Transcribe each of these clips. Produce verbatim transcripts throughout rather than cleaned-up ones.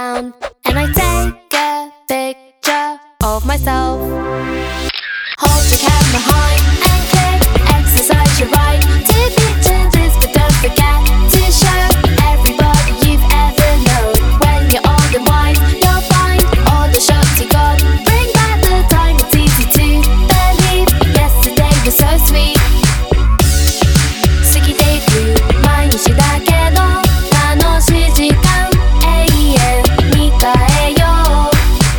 around, and I take a picture of myself. Hold your camera high and click, exercise your right. Take pictures, but don't forget to show everybody you've ever known. When you're old and wise, you'll find all the shots you got. Bring back the time, it's easy to believe. Yesterday was so sweet. 過ぎていく毎日だけど楽しい時間永遠に変えよう。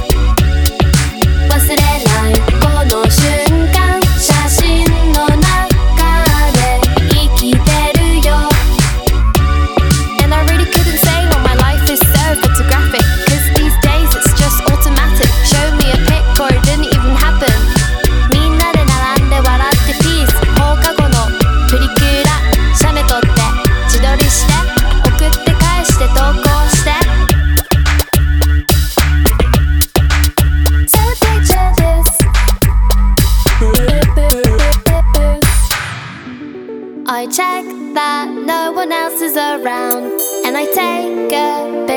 忘れないこの瞬間、写真の中で生きてるよ。 And I really couldn't say why my life is so photographic, cause these days it's just automatic. Show me a pic or it didn't even happen. みんなで並んで笑ってピース。放課後のプリクラ写メ撮って自撮りして送って返して投稿して。 So picture this. I check that no one else is around, and I take a